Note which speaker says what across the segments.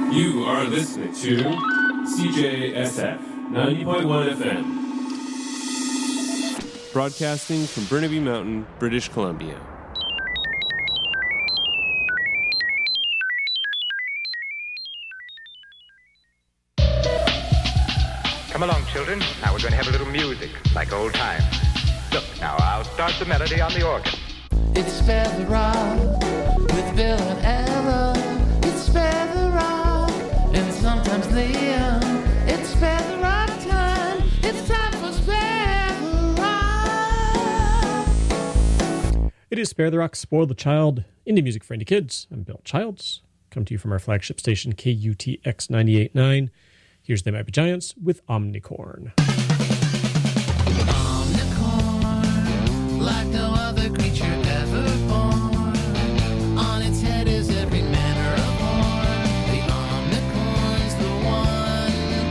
Speaker 1: You are listening to CJSF 90.1 FM. Broadcasting from Burnaby Mountain, British Columbia.
Speaker 2: Come along, children. Now we're going to have a little music, like old times. Look, now I'll start the melody on the organ.
Speaker 3: It's Spare the Rock with Bill and Ella. It's Spare the Rock and sometimes Liam. It's Spare the Rock time. It's time for Spare the Rock.
Speaker 4: It is Spare the Rock, Spoil the Child, indie music for indie kids. I'm Bill Childs. Come to you from our flagship station, KUTX 98.9. Here's They Might Be Giants with Omnicorn.
Speaker 3: Omnicorn, like no other creature ever born. On its head is every manner of horn. The omnicorn's the one.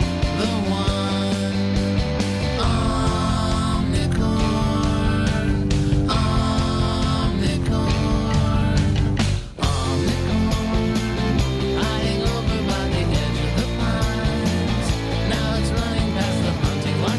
Speaker 3: Omnicorn, hiding over by the edge of the pines. Now it's running past the hunting line.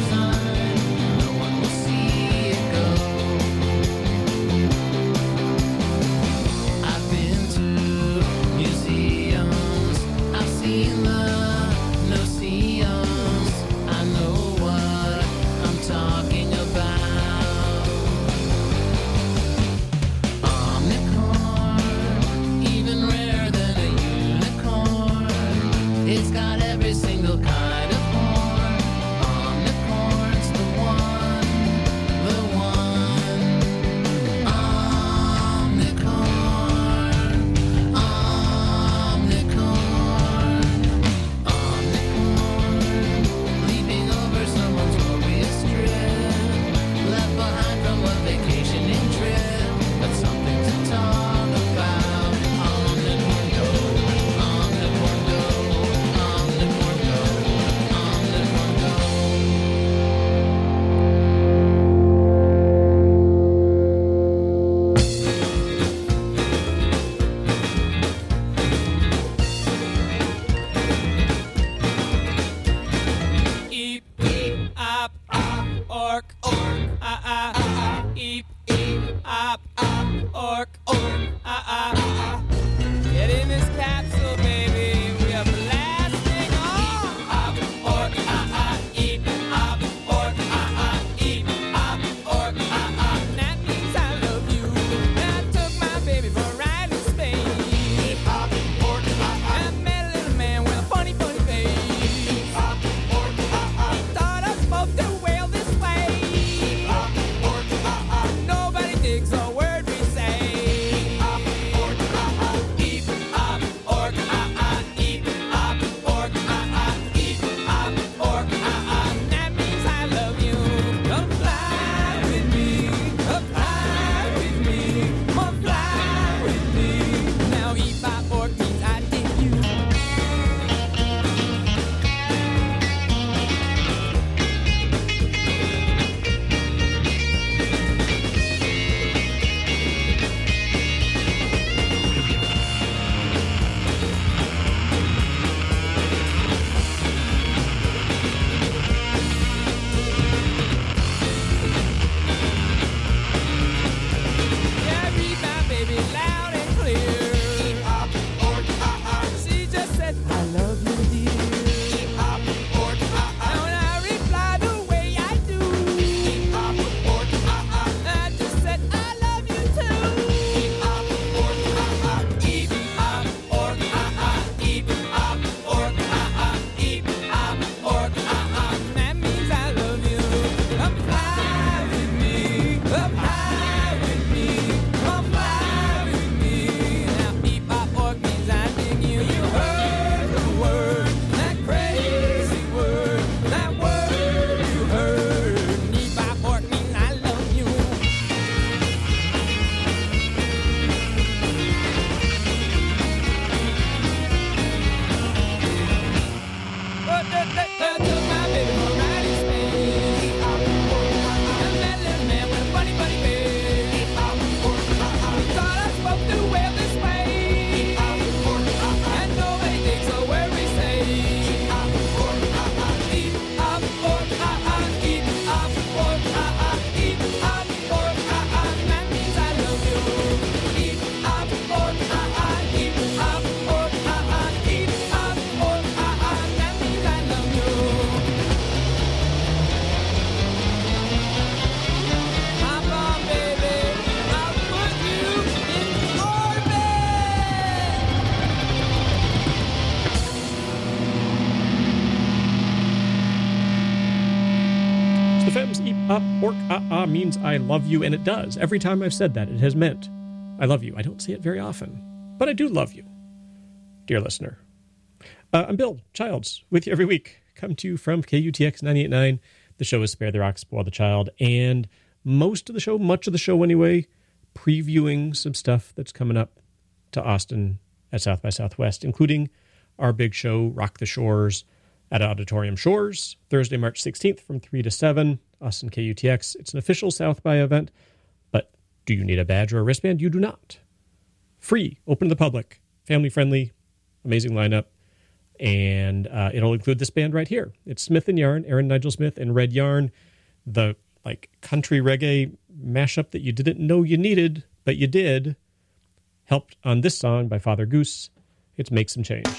Speaker 4: means I love you, and it does. Every time I've said that, it has meant I love you. I don't say it very often, but I do love you, dear listener. I'm Bill Childs, with you every week. Come to you from KUTX 98.9. The show is Spare the Rock, Spoil the Child, and much of the show anyway, previewing some stuff that's coming up to Austin at South by Southwest, including our big show, Rock the Shores, at Auditorium Shores, Thursday, March 16th from 3 to 7, Austin KUTX. It's an official South by event, but do you need a badge or a wristband? You do not. Free, open to the public, family-friendly, amazing lineup, and it'll include this band right here. It's Smith & Yarn, Aaron Nigel Smith and Red Yarn, the country reggae mashup that you didn't know you needed, but you did, helped on this song by Father Goose. It's Make Some Change.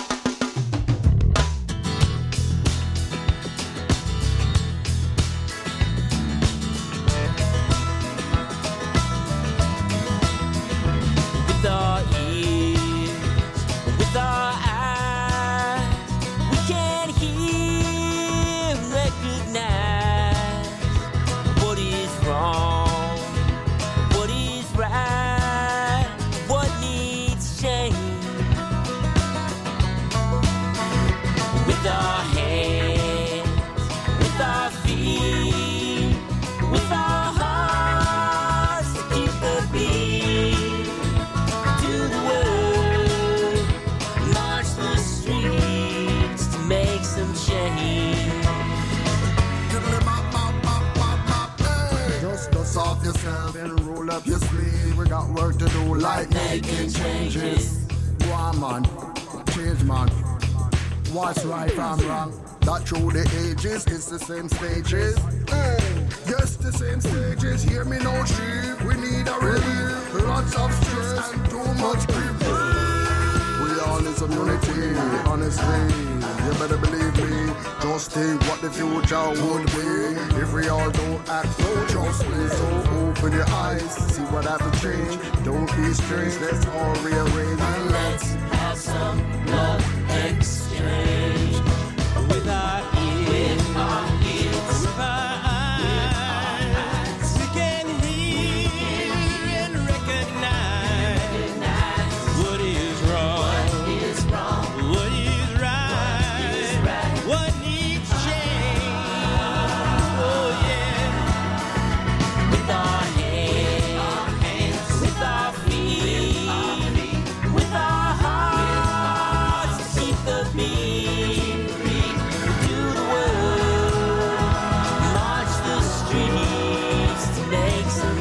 Speaker 5: Up your sleeve, we got work to do like making changes. Woman, change man. What's right from wrong? That through the ages, it's the same stages. Hey, yes, the same stages. Hear me no sheep. We need a relief. Lots of stress and too much grief. We all in some unity, honestly. You better believe me. Just think what the future would be if we all don't act so justly. So open your eyes, see what I have to change. Don't be strange, let's all rearrange.
Speaker 3: And let's have some love exchange with our ears, with our eyes. We can hear and recognize what is wrong. What is right? What needs change? Oh yeah. With our hands, with our feet, with our hearts, to keep the beat. Do the world, march the streets to make some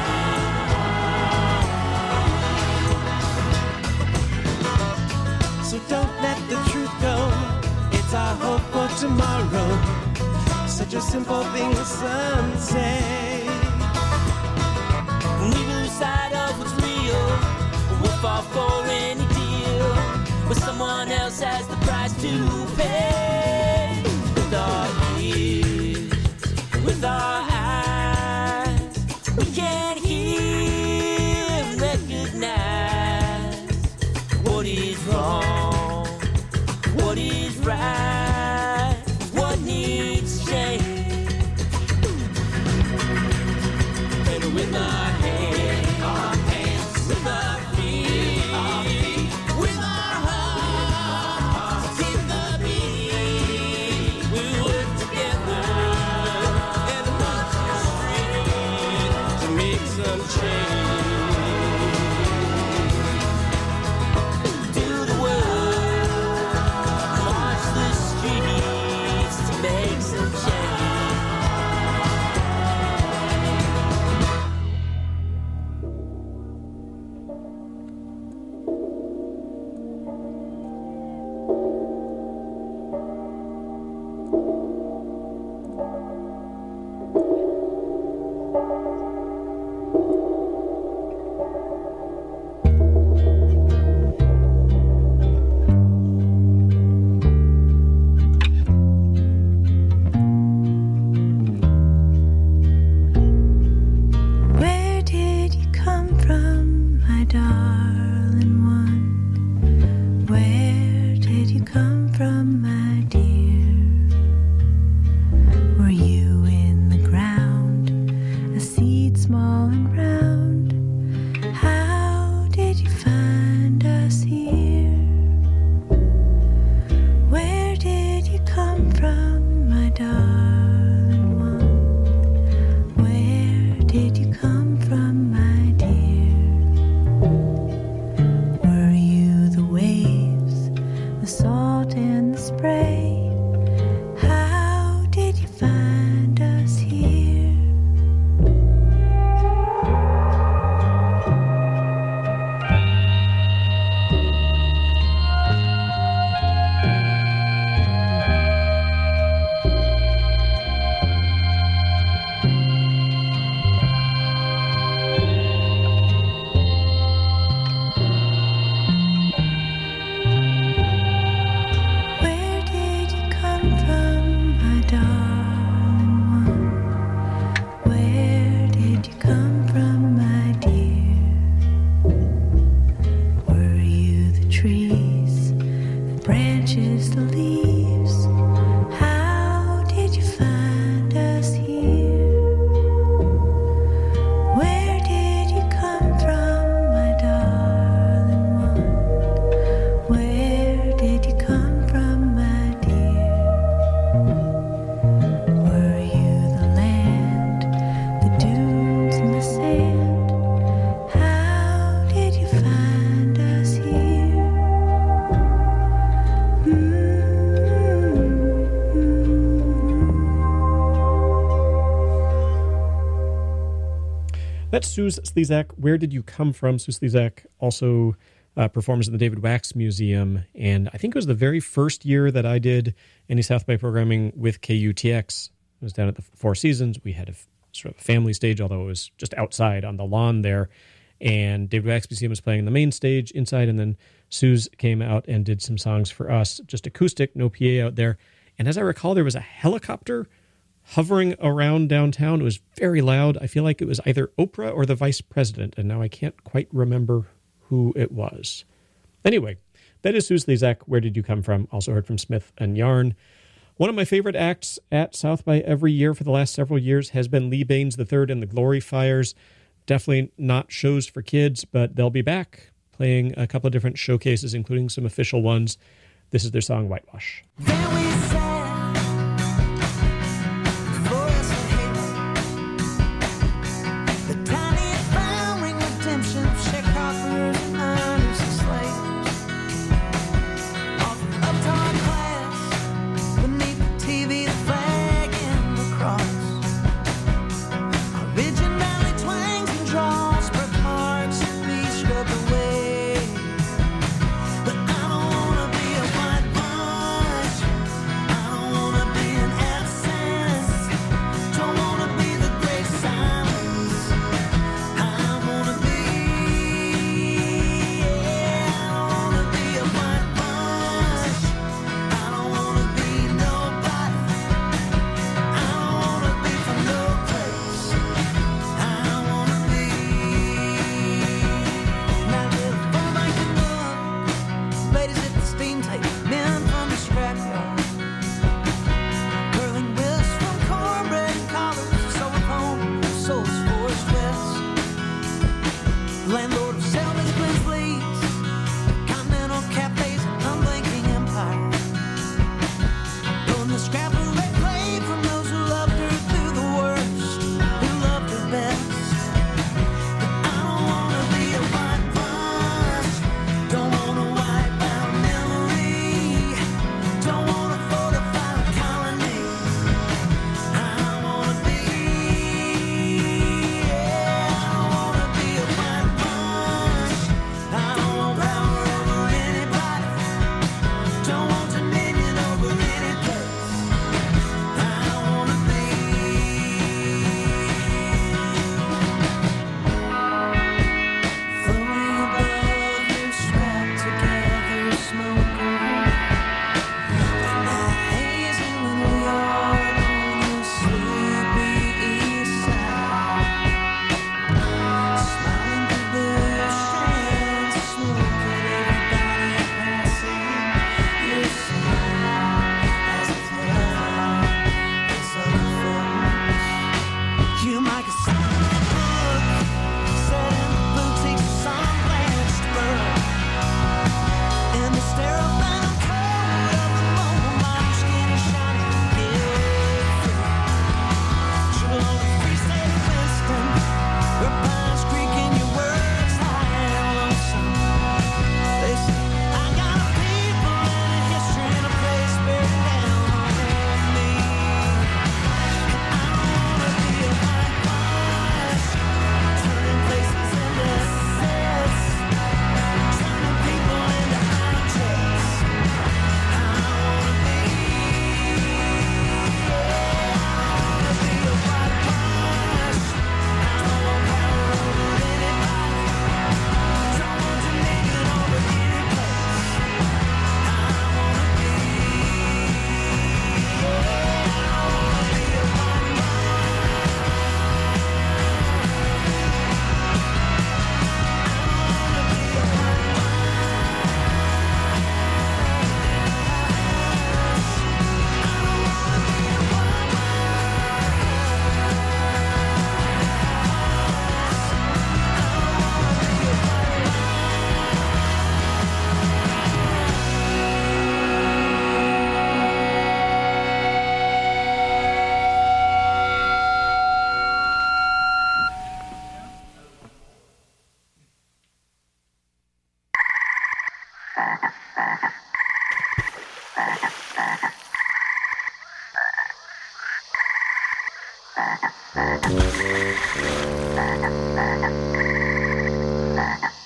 Speaker 3: change. So don't let the truth go. It's our hope for tomorrow. Such a simple thing as sunset. When we lose sight of what's real, we'll fall for any deal, but someone else has the price to pay. With our ears, with our eyes, we can hear and recognize what is wrong, what is right, what needs change. And with our hands, with our feet, with our hearts, keep the beat. We work together and march the street to make some change. Do the world, march the streets to make some change.
Speaker 4: That's Suze Slezak. Where Did You Come From? Suze Slezak also performs in the David Wax Museum, and I think it was the very first year that I did any South by programming with KUTX. It was down at the Four Seasons. We had a sort of family stage, although it was just outside on the lawn there, and David Wax Museum was playing the main stage inside, and then Suze came out and did some songs for us, just acoustic, no PA out there. And as I recall, there was a helicopter hovering around downtown. It was very loud. I feel like it was either Oprah or the vice president, and now I can't quite remember who it was. Anyway, that is Suze Slezak. Where Did You Come From? Also heard from Smith and Yarn. One of my favorite acts at South by every year for the last several years has been Lee Baines III and the Glory Fires. Definitely not shows for kids, but they'll be back playing a couple of different showcases, including some official ones. This is their song, Whitewash.
Speaker 6: Then we said, before us and hate, the tiny flowering redemption of sharecroppers and miners and slaves. Off uptown class, beneath the TV, the flag and the cross. Originally twangs and draws, birthmarks and beach rubbed away. But I don't wanna be a whitewash. I don't wanna be an absence. Don't wanna be the great silence. I wanna be, I don't wanna be a whitewash. I don't wanna be nobody. I don't wanna be from no place. I wanna be. Now live full like a book. Ladies at the steam table, men from the scrapyard. Curling wrists from cornbread and collars, sewing home, souls forest west. Landlord of Selma's Glensley's, continental cafes, and unblinking empire. Pulling the scrap of red clay from those who loved her through the worst, who loved her best. But I don't wanna be a whitewash. Don't wanna wipe out memory. Don't wanna fortify a colony. I wanna be, I don't wanna be a whitewash. I don't want power over anybody. Don't want dominion over any place. I wanna be. Floating above you, strapped together, smoker. The night hazing little yard on the sleepy east side. Smiling through the strands of smoke at everybody passing. Your smile as a flood. It's other folks. You might get some book set in the boutiques of some blanched bird. In the sterile phantom cold of the mobile mine, skin is shining and get free. Jewel on the free state of Winston, where pines creak in your words high and lonesome. They say, I got a people and a history and a place buried down on me. I don't wanna be a whitewash, turning places into sets, turning people into objects. I wanna be, a whitewash. I don't want power over anybody. Don't want dominion over any place. I wanna be, a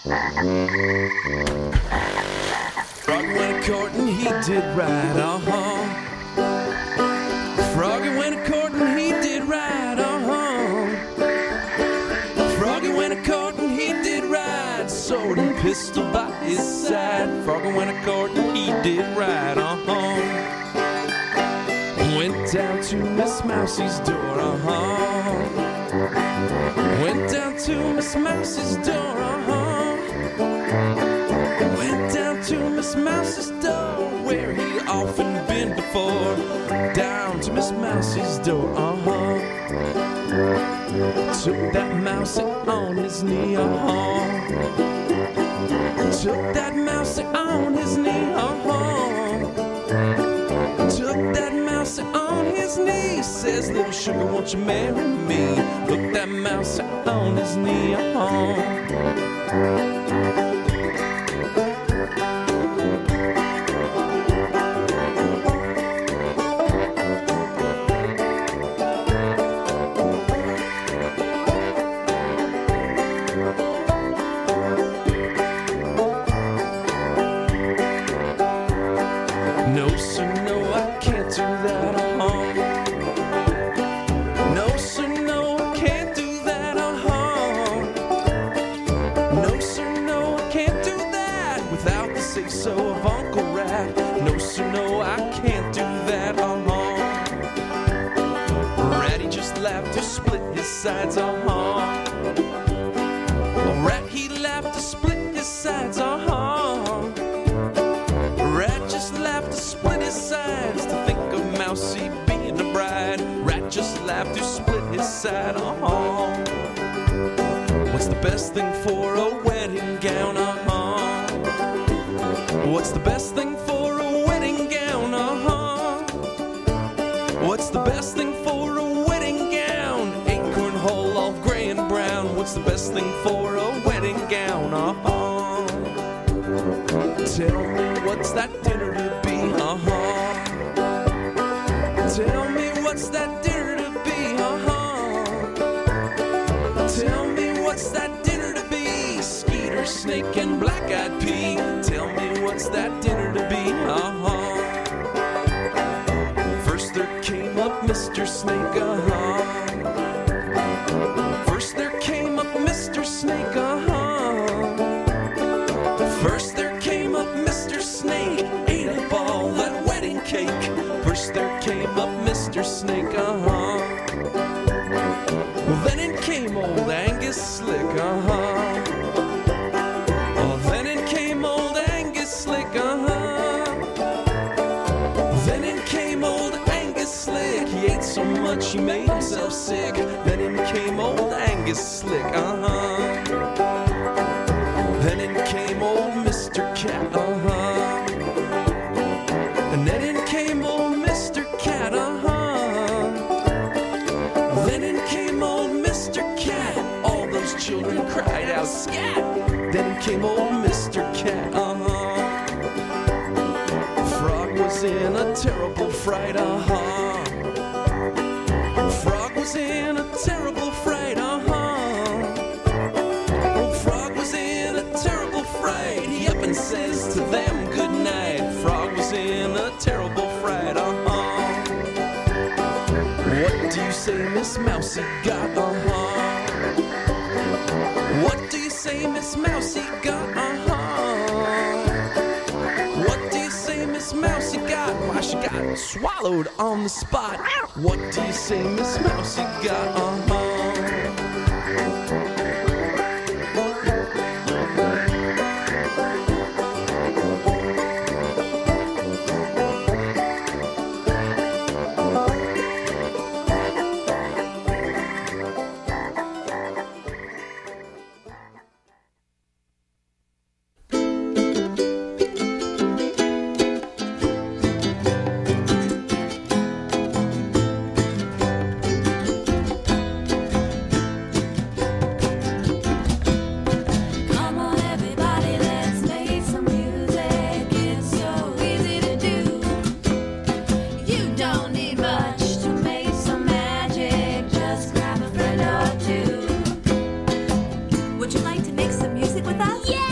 Speaker 7: Froggy went a-courting, he did right, Froggy went a-courting, he did right, Froggy went a-courting, he did right, sword and pistol by his side. Froggy went a-courting, he did right, Went down to Miss Mousie's door, Went down to Miss Mouse's door, Went down to Miss Mouse's door, where he'd often been before. Down to Miss Mouse's door, Took that mouse on his knee, Took that mouse on his knee, Took that mouse on his knee. Says, little sugar, won't you marry me? Look that mouse on his knee, No, sir, no, I can't do that, No, sir, no, I can't do that, No, sir, no, I can't do that without the say-so of Uncle Rat. No, sir, no, I can't do that, Ratty just laughed to split his sides, Rat, he laughed to split his sides, Rat just laughed to split his sides to think of Mousie being a bride. Rat just laughed to split his side. What's the best thing for a wedding gown? What's the best thing for a wedding gown? What's the best thing for a wedding gown? Acorn hull all gray and brown. What's the best thing for a wedding gown? Tell me what's that dinner to be, Tell me what's that dinner to be, Tell me what's that dinner to be? Skeeter, snake, and black-eyed pea. Tell me what's that dinner to be, First there came up Mr. Snake, First there came up Mr. Snake, First there came up Mr. Snake, ate up all that wedding cake. First there came up Mr. Snake, Well, then in came old Angus Slick, Oh, then in came old Angus Slick, Then in came old Angus Slick. He ate so much he made himself sick. Then in came old Angus Slick, Then in came old Mr. Cat, And then in came old Mr. Cat, Then in came old Mr. Cat. All those children cried out, scat! Then in came old Mr. Cat, Frog was in a terrible fright, Frog was in a terrible fright, Frog was in a terrible fright. He up and says to them good night. Frog was in a terrible fright, What do you say Miss Mousie got, What do you say Miss Mousie got, What do you say Miss Mousie got? Why, she got swallowed on the spot. What do you say Miss Mousie got,
Speaker 8: Would you like to make some music with us?
Speaker 9: Yeah!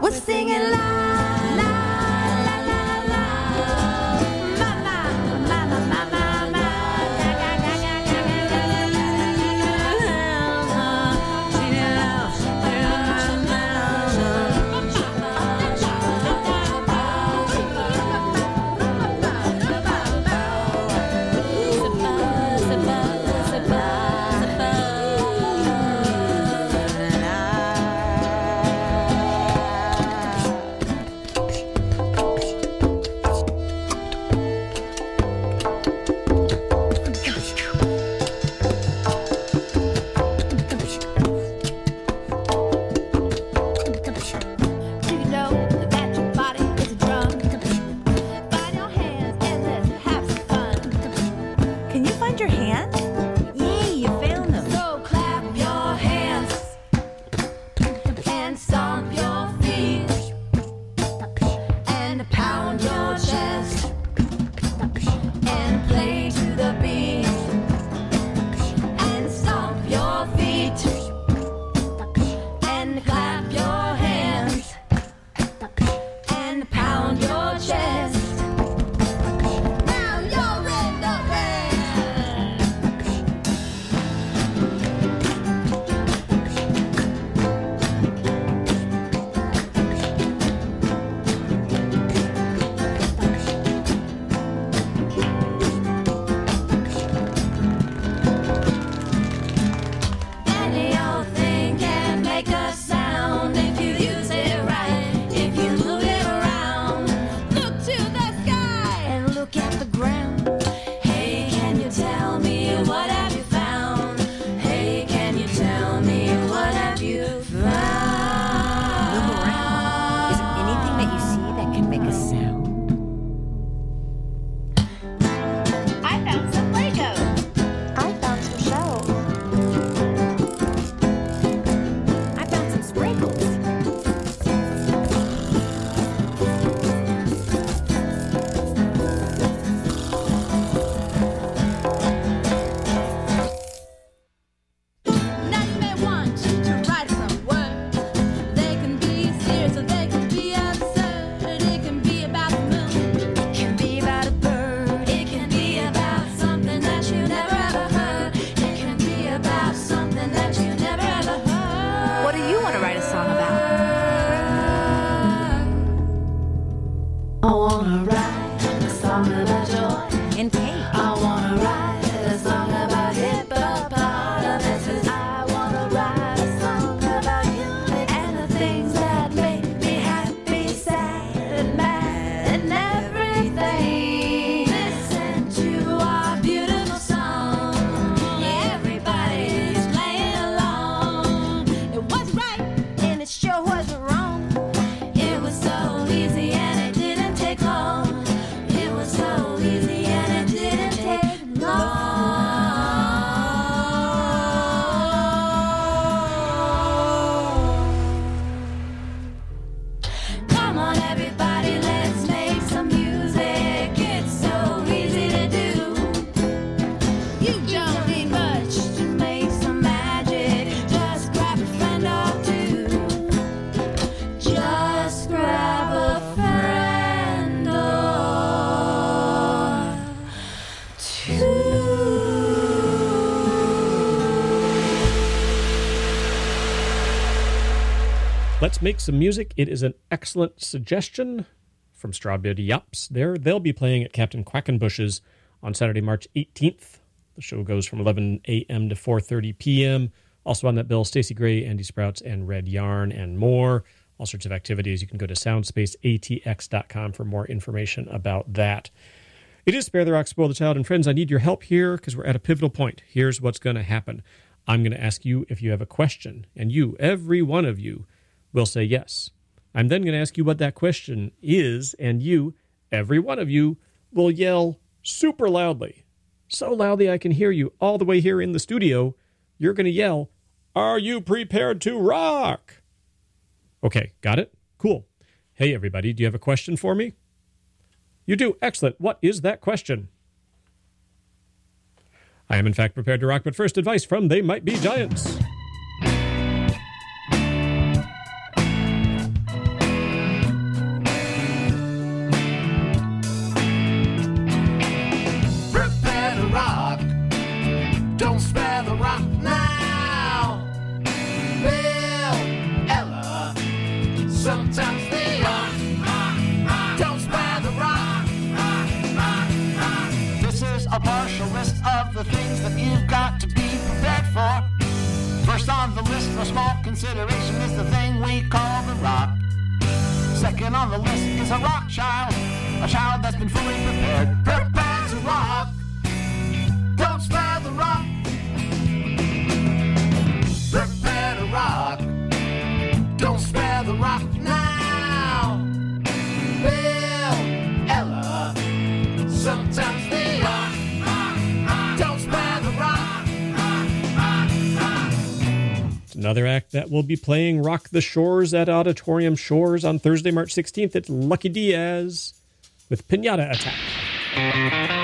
Speaker 8: We're singing la la la la la. Mama, mama, mama, mama. Do you know that your body is a drum? Find your hands and let's have some fun.
Speaker 9: Can you find your hands? Yay, you found them.
Speaker 8: So clap your hands and stomp your feet and pound your chest and play to the beat and stomp your feet and clap your hands and pound your chest. Now you're in the band. Any old thing can make a sound if you use it right. If you move it around, look to the sky and look at the ground. Hey, can you tell me what have you found? Hey, can you tell me what have you found?
Speaker 9: Look around. Is there anything that you see that can make a sound?
Speaker 8: I found some Legos.
Speaker 9: I found some shells. I found some sprinkles.
Speaker 8: Now you may want to write some words. They can be serious or they can be absurd. It can be about the moon. It can be about a bird. It can be about something that you never ever heard. It can be about something that you never ever heard.
Speaker 9: What do you want to write a song about?
Speaker 8: I wanna write a song about joy.
Speaker 9: And cake.
Speaker 8: I wanna write a song about hippopotamuses. I wanna write a song about you and the things that make me happy, sad, and mad, and everything. Listen to our beautiful song. Yeah, everybody's playing along. It was right and it sure wasn't wrong. It was so easy and it didn't take long. It was so easy and it didn't take long. Come on, everybody, let's make some music. It's so easy to do. You don't need much to make some magic. Just grab a friend or two. Just grab a friend or two.
Speaker 4: Let's make some music. It is an excellent suggestion from Strawberry Yaps. They'll be playing at Captain Quackenbush's on Saturday, March 18th. The show goes from 11 a.m. to 4:30 p.m. Also on that bill, Stacey Gray, Andy Sprouts, and Red Yarn, and more. All sorts of activities. You can go to soundspaceatx.com for more information about that. It is Spare the Rock, Spoil the Child. And friends, I need your help here because we're at a pivotal point. Here's what's going to happen. I'm going to ask you if you have a question. And you, every one of you, will say yes. I'm then going to ask you what that question is. And you, every one of you, will yell super loudly. So loudly I can hear you all the way here in the studio. You're going to yell, "Are you prepared to rock?" Okay, got it? Cool. Hey, everybody, do you have a question for me? You do? Excellent. What is that question? I am, in fact, prepared to rock, but first, advice from They Might Be Giants.
Speaker 10: on the list for small consideration is the thing we call the rock. Second on the list is a rock child, a child that's been fully prepared. Prepared to rock. Don't spare the rock. Prepare to rock. Don't spare the rock now. Bill, Ella, sometimes Leon. Don't spare the rock.
Speaker 4: It's another act that will be playing Rock the Shores at Auditorium Shores on Thursday, March 16th. It's Lucky Diaz with Pinata Attack.